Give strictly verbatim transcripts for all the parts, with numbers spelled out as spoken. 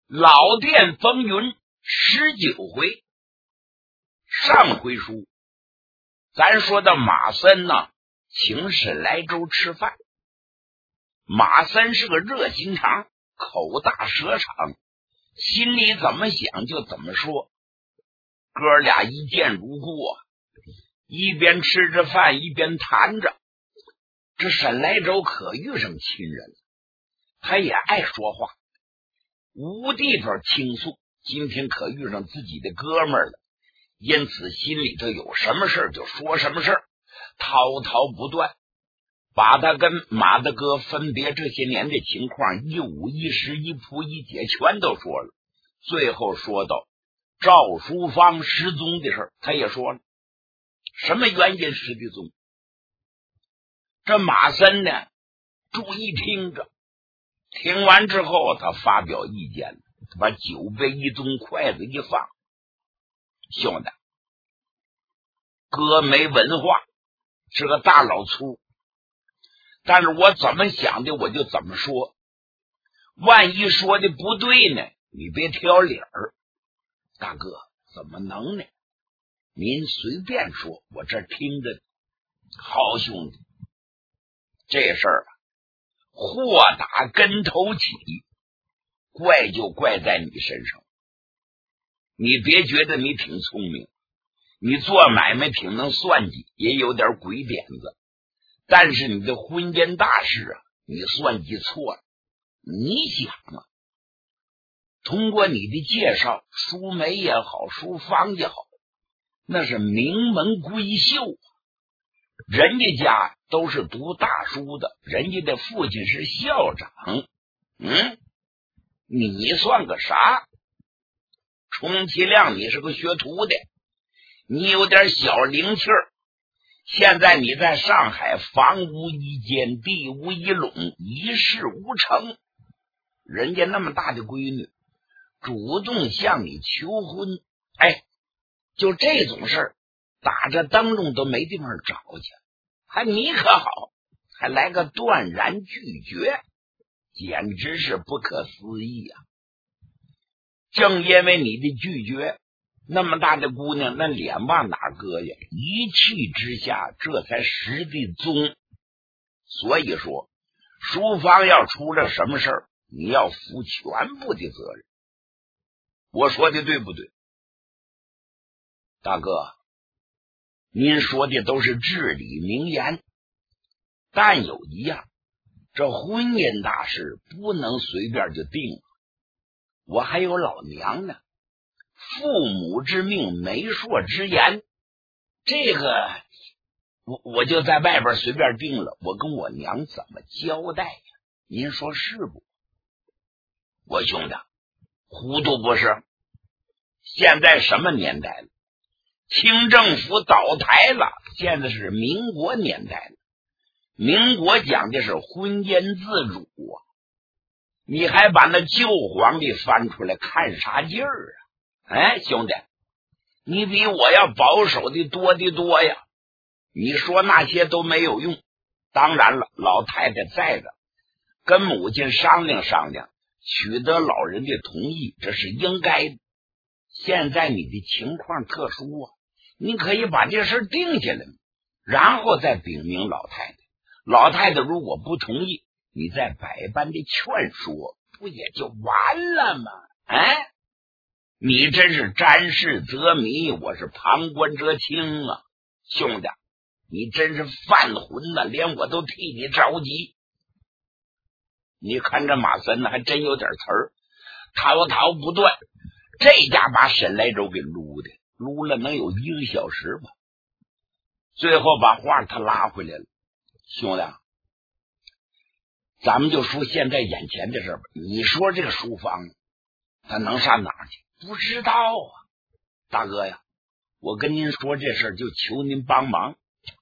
老店风云十九回，上回书咱说到马森呢，请沈来舟吃饭。马森是个热心肠，口大舌长，心里怎么想就怎么说。哥俩一见如故啊，一边吃着饭一边谈着。这沈来舟可遇上亲人了，他也爱说话，无地方倾诉，今天可遇上自己的哥们儿了，因此心里头有什么事就说什么事，滔滔不断，把他跟马大哥分别这些年的情况一五一十一扑一解全都说了。最后说到赵淑芳失踪的事，他也说了什么原因失的踪。这马森呢注意听着，听完之后他发表意见，他把酒杯一动，筷子一放，兄弟，哥没文化，是个大老粗，但是我怎么想的我就怎么说，万一说的不对呢，你别挑理儿。大哥，怎么能呢？您随便说，我这听着。好兄弟，这事儿啊，祸打跟头起，怪就怪在你身上。你别觉得你挺聪明，你做买卖挺能算计，也有点鬼点子，但是你的婚姻大事啊，你算计错了。你想啊，通过你的介绍，淑梅也好，淑芳也好，那是名门闺秀，人家家都是读大书的，人家的父亲是校长。嗯，你算个啥？充其量你是个学徒的，你有点小灵气儿。现在你在上海房无一间，地无一垄，一事无成，人家那么大的闺女主动向你求婚，哎，就这种事儿打着灯笼都没地方找去，还你可好，还来个断然拒绝，简直是不可思议啊！正因为你的拒绝，那么大的姑娘那脸往哪搁呀？一气之下这才失的踪。所以说淑芳要出了什么事儿，你要负全部的责任。我说的对不对？大哥，您说的都是至理名言，但有一样，这婚姻大事不能随便就定了。我还有老娘呢，父母之命，媒妁之言，这个我我就在外边随便定了，我跟我娘怎么交代呀？您说是不？我兄弟糊涂不是？现在什么年代了？清政府倒台了，现在是民国年代了。民国讲的是婚姻自主啊，你还把那旧皇帝翻出来看啥劲儿啊？哎，兄弟，你比我要保守的多的多呀！你说那些都没有用。当然了，老太太在的，跟母亲商量商量，取得老人的同意，这是应该的。现在你的情况特殊啊，你可以把这事定下来，然后再禀明老太太。老太太如果不同意，你再百般的劝说，不也就完了吗？哎，你真是沾事则迷，我是旁观者清啊！兄弟，你真是犯浑呐，连我都替你着急。你看这马森呢，还真有点词儿，滔滔不断，这家把沈来舟给撸的，撸了能有一个小时吧。最后把话他拉回来了，兄弟，咱们就说现在眼前的事吧。你说这个淑芳他能上哪儿去？不知道啊，大哥呀，我跟您说这事儿就求您帮忙。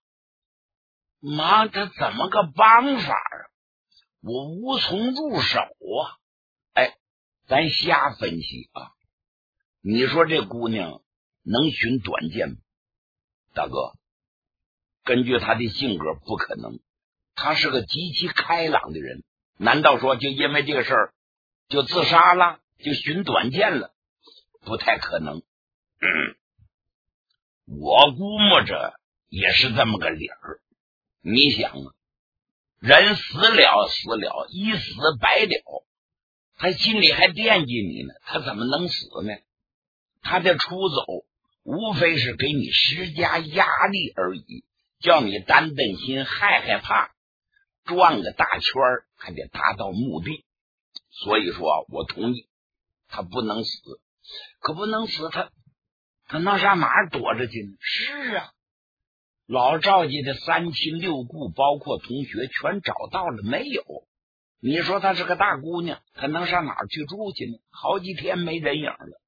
忙他怎么个帮法啊？我无从入手啊！哎，咱瞎分析啊。你说这姑娘能寻短见吗？大哥，根据她的性格不可能，她是个极其开朗的人，难道说就因为这个事儿就自杀了？ 就寻短见了，不太可能。嗯，我估摸着也是这么个理儿。你想啊，人死了死了，一死百了，他心里还惦记你呢，他怎么能死呢？他的出走无非是给你施加压力而已，叫你担担心害害怕，转个大圈还得达到目的。所以说我同意他不能死，可不能死，他他能上哪儿躲着去呢？是啊，老赵家的三亲六故包括同学全找到了没有？你说她是个大姑娘，她能上哪儿去住去呢？好几天没人影了。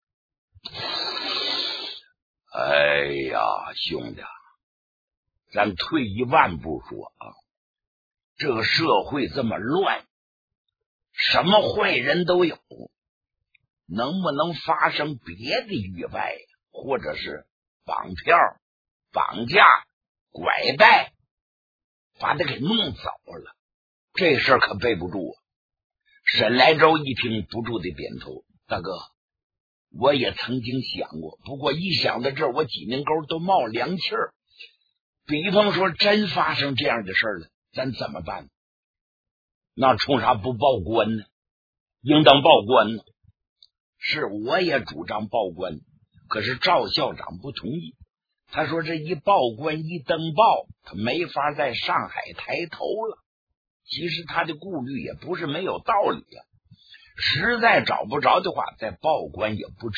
哎呀，兄弟，咱退一万步说啊，这个社会这么乱，什么坏人都有，能不能发生别的意外，或者是绑票、绑架、拐带，把他给弄走了，这事儿可背不住啊。沈来洲一听不住的点头，大哥，我也曾经想过，不过一想到这儿，我脊梁沟都冒凉气儿。比方说真发生这样的事儿了，咱怎么办？那冲啥不报官呢？应当报官呢。是，我也主张报官，可是赵校长不同意。他说这一报官一登报，他没法在上海抬头了。其实他的顾虑也不是没有道理啊，实在找不着的话，再报官也不迟。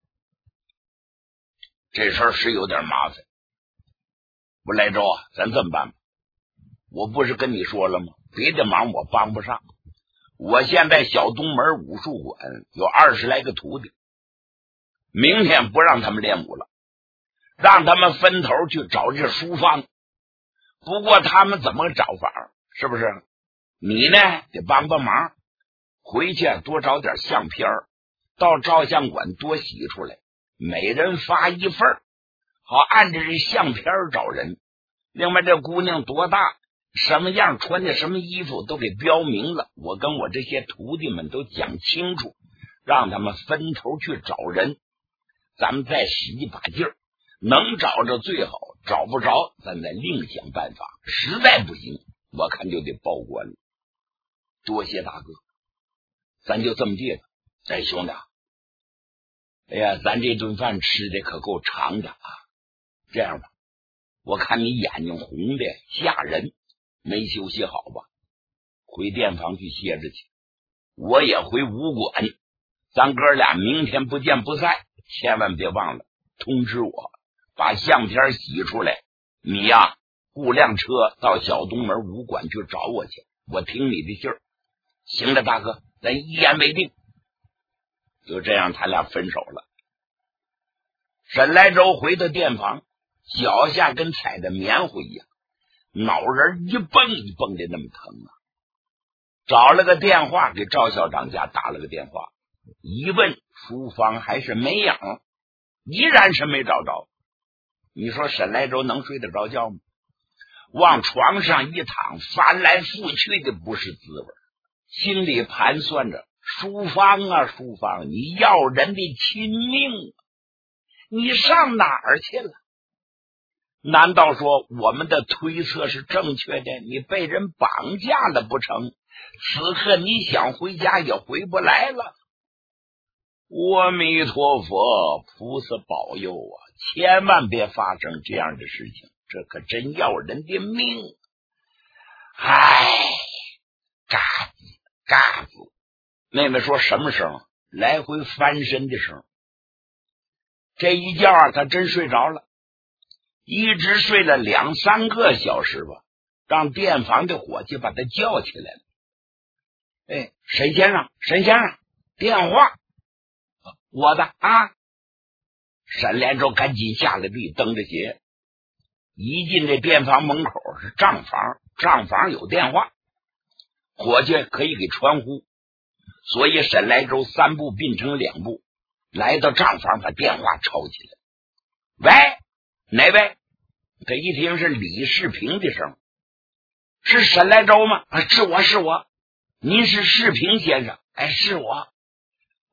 这事儿是有点麻烦。不，来周啊，咱这么办吧，我不是跟你说了吗？别的忙我帮不上，我现在小东门武术馆有二十来个徒弟，明天不让他们练武了，让他们分头去找这书坊。不过他们怎么找法，是不是？你呢得帮帮忙，回去多找点相片，到照相馆多洗出来，每人发一份，好按着这相片找人。另外这姑娘多大，什么样，穿的什么衣服都给标明了，我跟我这些徒弟们都讲清楚，让他们分头去找人，咱们再使一把劲儿，能找着最好，找不着咱再另想办法，实在不行我看就得报官了。多谢大哥，咱就这么地了。哎，兄弟，哎呀，咱这顿饭吃的可够长的啊！这样吧，我看你眼睛红的吓人，没休息好吧？回店房去歇着去，我也回武馆，咱哥俩明天不见不散。千万别忘了通知我，把相片洗出来。你呀，雇辆车到小东门武馆去找我去，我听你的信儿。行了，大哥，咱一言为定。就这样，他俩分手了。沈来洲回到店房，脚下跟踩的棉花一样，脑仁一蹦一蹦的那么疼啊！找了个电话给赵校长家打了个电话，一问书房还是没影，依然是没找着。你说沈来洲能睡得着觉吗？往床上一躺，翻来覆去的不是滋味，心里盘算着，书芳啊书芳，你要人的亲命，你上哪儿去了？难道说我们的推测是正确的？你被人绑架了不成？此刻你想回家也回不来了。阿弥陀佛，菩萨保佑啊！千万别发生这样的事情，这可真要人的命。唉，嘎子嘎子，妹妹说什么声？来回翻身的声。这一觉啊，他真睡着了，一直睡了两三个小时吧，让店房的伙计把他叫起来了。哎，沈先生，沈先生，电话，我的啊！沈连洲赶紧下了地，蹬着鞋，一进这店房门口是账房，账房有电话，伙计可以给传呼，所以沈来洲三步并成两步，来到账房把电话抄起来。喂，哪位？这一听是李世平的声，是沈来洲吗？啊，是我是我，您是世平先生？哎，是我。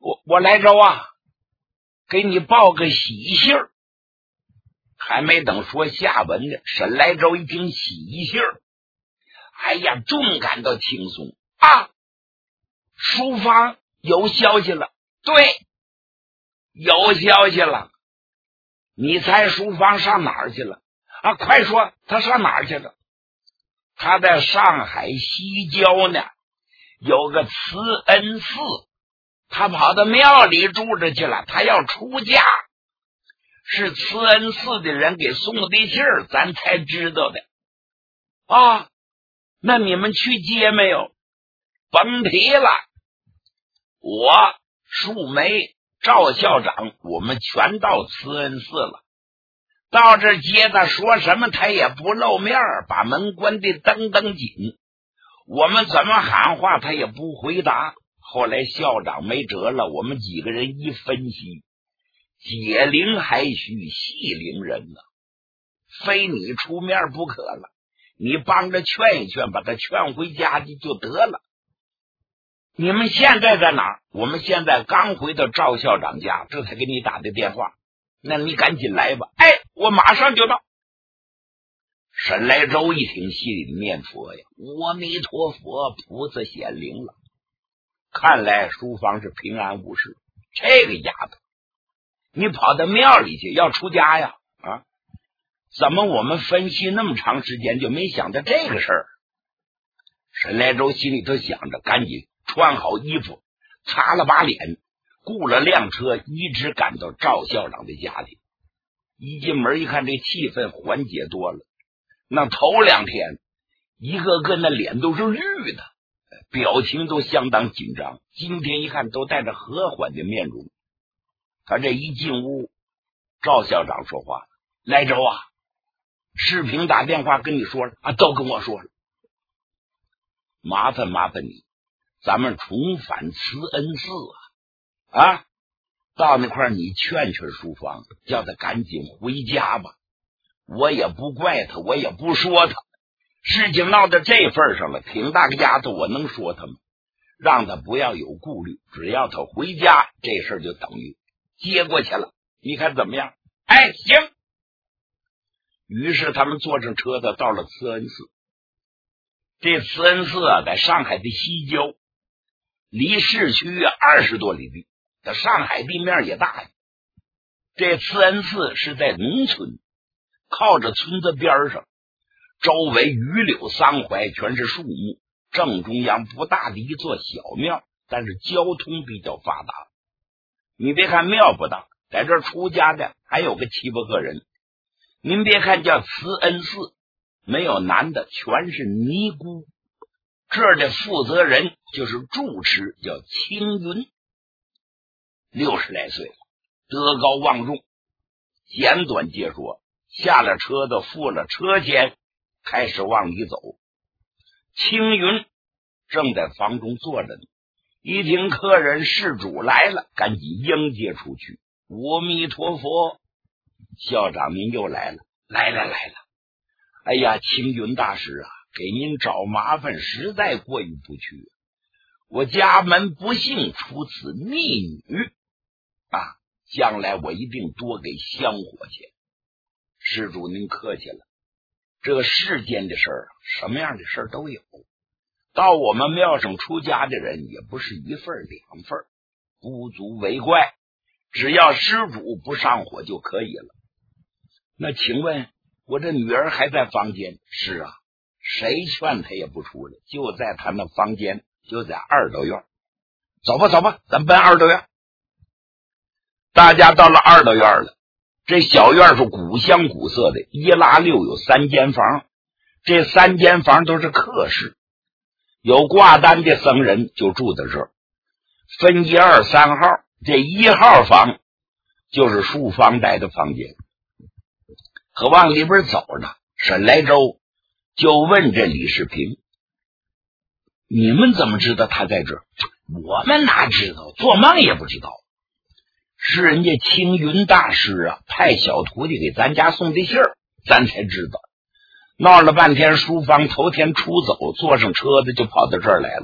我我来着啊，给你报个喜信儿。还没等说下文呢，沈来舟一听喜信儿，哎呀，重感到轻松啊！书房有消息了，对，有消息了。你猜书房上哪儿去了啊？快说，他上哪儿去了？他在上海西郊呢，有个慈恩寺，他跑到庙里住着去了，他要出家。是慈恩寺的人给送的信儿，咱才知道的啊。那你们去接没有？甭提了，我树梅赵校长我们全到慈恩寺了。到这接他说什么他也不露面，把门关得登登紧，我们怎么喊话他也不回答。后来校长没辙了，我们几个人一分析，解铃还须系铃人呢，非你出面不可了，你帮着劝一劝，把他劝回家去就得了。你们现在在哪儿？我们现在刚回到赵校长家，这才给你打的电话。那你赶紧来吧。哎，我马上就到。沈来舟一听，心里念佛呀，阿弥陀佛，菩萨显灵了。看来书房是平安无事。这个丫头，你跑到庙里去要出家呀？啊，怎么我们分析那么长时间就没想到这个事儿？沈来舟心里头想着，赶紧穿好衣服，擦了把脸，雇了辆车，一直赶到赵校长的家里。一进门一看，这气氛缓解多了。那头两天一个个那脸都是绿的，表情都相当紧张，今天一看都带着和缓的面容。他这一进屋，赵校长说话了，来舟啊，世平打电话跟你说了啊，都跟我说了，麻烦麻烦你，咱们重返慈恩寺啊啊！到那块儿你劝劝书房，叫他赶紧回家吧。我也不怪他，我也不说他，事情闹到这份上了，挺大个丫头，我能说他吗？让他不要有顾虑，只要他回家，这事儿就等于接过去了。你看怎么样？哎，行。于是他们坐上车子到了慈恩寺。这慈恩寺啊，在上海的西郊，离市区二十多里地。这上海地面也大呀。这慈恩寺是在农村，靠着村子边上，周围榆柳桑槐，全是树木。正中央不大的一座小庙，但是交通比较发达。你别看庙不大，在这儿出家的还有个七八个人。您别看叫慈恩寺，没有男的，全是尼姑。这儿的负责人就是住持，叫青云，六十来岁了，德高望重。简短接说，下了车子，付了车钱，开始往里走。青云正在房中坐着呢，一听客人事主来了，赶紧迎接出去。阿弥陀佛，校长您又来了，来了来了。哎呀，青云大师啊，给您找麻烦实在过意不去。我家门不幸出此逆女啊，将来我一定多给香火钱。施主您客气了，这个世间的事儿，什么样的事儿都有。到我们庙上出家的人也不是一份两份，不足为怪，只要施主不上火就可以了。那请问我这女儿还在房间？是啊，谁劝她也不出来，就在她那房间，就在二道院。走吧走吧，咱奔二道院。大家到了二道院了，这小院是古香古色的，一拉六有三间房，这三间房都是客室，有挂单的僧人就住在这儿，分一二三号。这一号房就是书房待的房间。可往里边走着，沈来舟就问这李世平，你们怎么知道他在这儿？我们哪知道，做梦也不知道。是人家青云大师啊，派小徒弟给咱家送的信儿，咱才知道。闹了半天，书房头天出走，坐上车子就跑到这儿来了。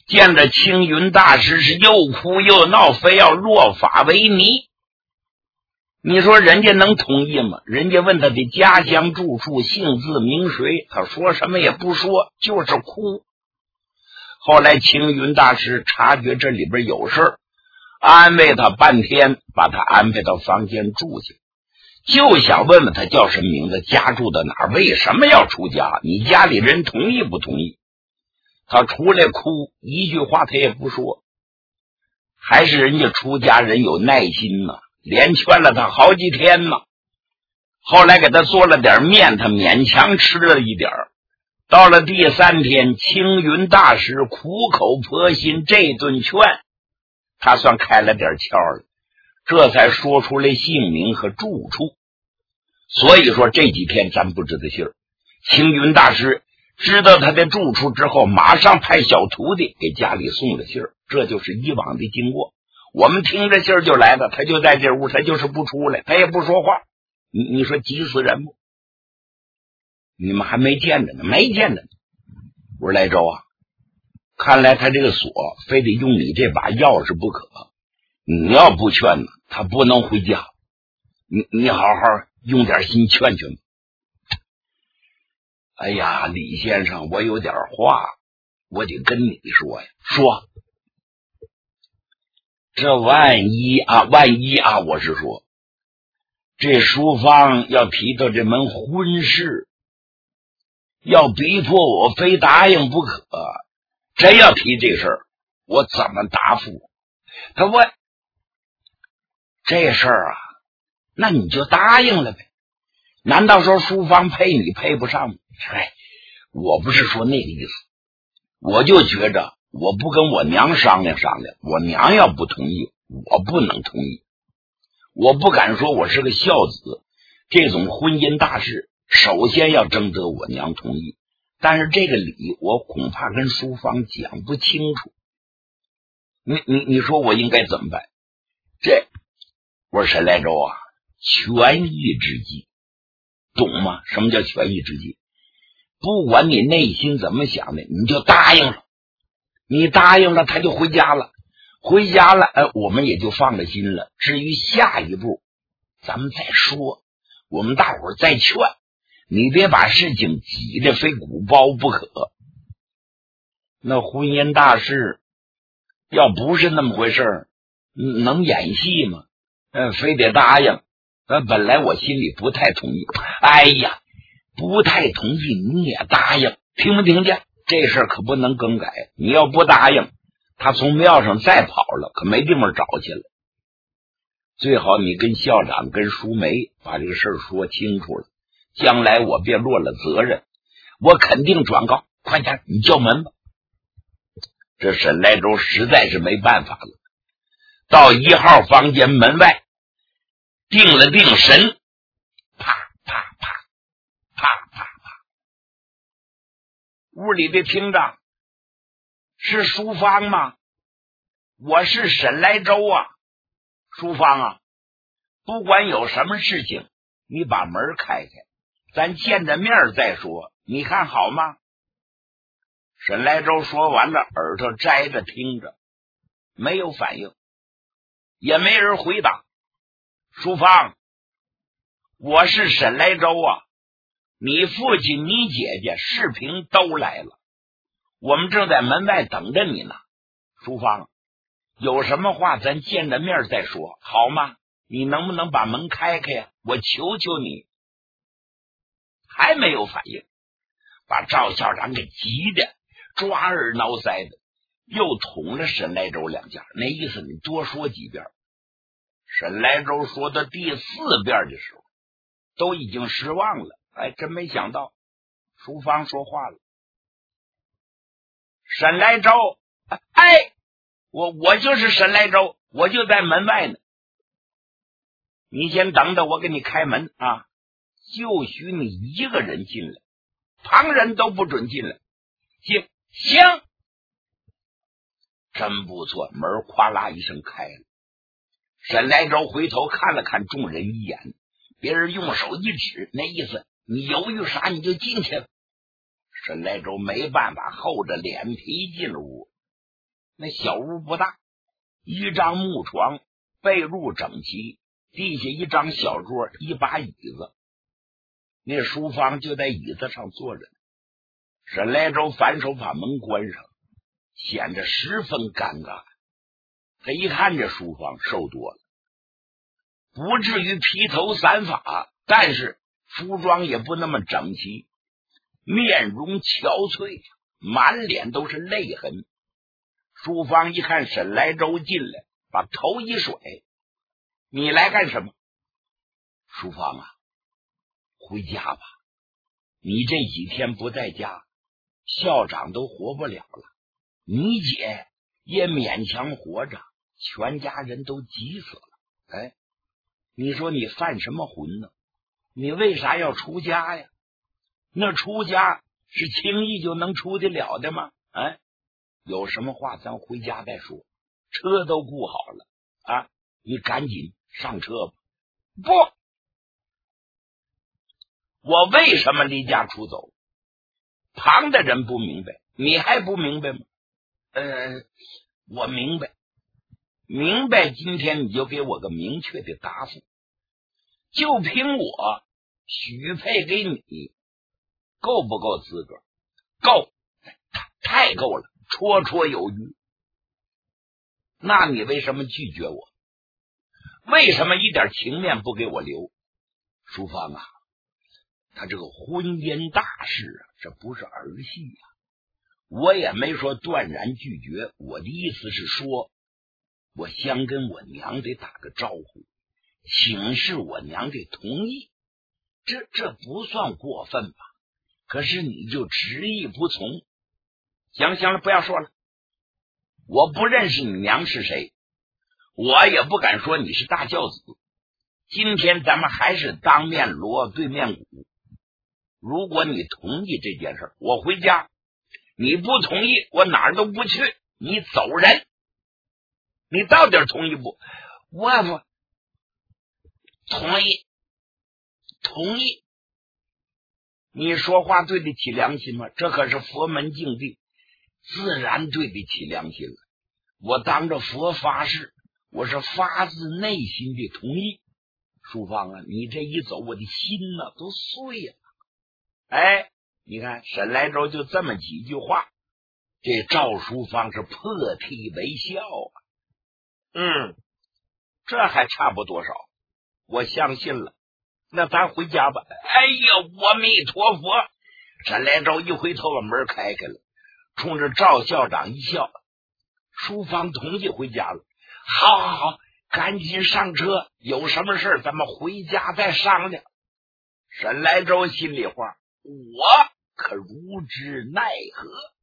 见着青云大师是又哭又闹，非要落发为尼。你说人家能同意吗？人家问他的家乡住处姓字名谁，他说什么也不说，就是哭。后来青云大师察觉这里边有事儿，安慰他半天，把他安排到房间住去，就想问问他叫什么名字，家住在哪儿，为什么要出家，你家里人同意不同意。他出来哭，一句话他也不说。还是人家出家人有耐心呢，连劝了他好几天呢。后来给他做了点面，他勉强吃了一点。到了第三天，青云大师苦口婆心这顿劝，他算开了点窍了，这才说出来姓名和住处。所以说这几天咱不知道信儿。青云大师知道他的住处之后，马上派小徒弟给家里送了信儿，这就是以往的经过。我们听着信儿就来了，他就在这屋，他就是不出来，他也不说话。你你说急死人不？你们还没见着呢，没见着呢。我说来周啊，看来他这个锁非得用你这把钥匙不可。你要不劝呢，他不能回家。你你好好用点心劝劝吧。哎呀，李先生，我有点话我得跟你说呀。说，这万一啊万一啊我是说，这淑芳要提到这门婚事，要逼迫我非答应不可，真要提这事儿，我怎么答复？他问这事儿啊，那你就答应了呗。难道说淑芳配你配不上吗？哎，我不是说那个意思，我就觉着我不跟我娘商量商量，我娘要不同意，我不能同意。我不敢说我是个孝子，这种婚姻大事首先要征得我娘同意，但是这个理我恐怕跟淑芳讲不清楚。你你你说我应该怎么办？这我说沈来周啊，权宜之计，懂吗？什么叫权宜之计？不管你内心怎么想的，你就答应了。你答应了，他就回家了。回家了，哎，我们也就放了心了。至于下一步，咱们再说，我们大伙儿再劝，你别把事情挤得非鼓包不可。那婚姻大事要不是那么回事，能演戏吗？嗯，非得答应。呃，本来我心里不太同意。哎呀，不太同意你也答应，听没听见？这事儿可不能更改。你要不答应，他从庙上再跑了，可没地方找去了。最好你跟校长跟淑梅把这个事儿说清楚了，将来我别落了责任，我肯定转告。快点，你叫门吧。这沈来周实在是没办法了，到一号房间门外定了定神，啪啪啪啪啪啪，屋里的厅长是淑芳吗？我是沈来周啊。淑芳啊，不管有什么事情，你把门开开，咱见着面再说，你看好吗？沈来周说完了，耳朵摘着听着，没有反应，也没人回答。淑芳，我是沈来周啊，你父亲你姐姐世平都来了，我们正在门外等着你呢。淑芳，有什么话咱见着面再说好吗？你能不能把门开开呀？我求求你。还没有反应，把赵校长给急的抓耳挠腮的，又捅了沈来周两下，那意思你多说几遍。沈来周说到第四遍的时候，都已经失望了。哎，真没想到淑芳说话了。沈来周，哎，我我就是沈来周，我就在门外呢。你先等着，我给你开门啊，就许你一个人进来，旁人都不准进来。行行，真不错，门哗啦一声开了。沈来周回头看了看众人一眼，别人用手一指，那意思你犹豫啥你就进去了。沈来周没办法，厚着脸皮进了屋。 那小屋不大，一张木床，被褥整齐，地下一张小桌，一把椅子。那淑芳就在椅子上坐着。沈来舟反手把门关上，显得十分尴尬。他一看这淑芳瘦多了，不至于披头散发，但是服装也不那么整齐，面容憔悴，满脸都是泪痕。淑芳一看沈来舟进来，把头一甩：“你来干什么？”淑芳啊，回家吧，你这几天不在家，校长都活不了了，你姐也勉强活着，全家人都急死了。哎，你说你犯什么浑呢？你为啥要出家呀？那出家是轻易就能出得了的吗？哎，有什么话咱回家再说，车都雇好了啊，你赶紧上车吧。不，我为什么离家出走？旁的人不明白，你还不明白吗？呃，我明白，明白。今天你就给我个明确的答复，就凭我许配给你，够不够资格？够，太够了，绰绰有余。那你为什么拒绝我？为什么一点情面不给我留？淑芳啊，他这个婚姻大事啊，这不是儿戏啊。我也没说断然拒绝，我的意思是说，我先跟我娘得打个招呼，请示我娘的同意，这这不算过分吧？可是你就执意不从。行了行了，不要说了，我不认识你娘是谁，我也不敢说你是大孝子。今天咱们还是当面锣对面鼓，如果你同意这件事，我回家；你不同意，我哪儿都不去，你走人。你到底同意不？我不同意，同意。你说话对得起良心吗？这可是佛门禁地，自然对得起良心了。我当着佛发誓，我是发自内心的同意。淑芳啊，你这一走，我的心呢都碎了。哎，你看沈来舟就这么几句话，这赵淑芳是破涕为笑啊。嗯，这还差不多少，我相信了。那咱回家吧。哎呀，阿弥陀佛！沈来舟一回头，把门开开了，冲着赵校长一笑。淑芳同意回家了。好好好，赶紧上车，有什么事咱们回家再商量。沈来舟心里话，我可如之奈何。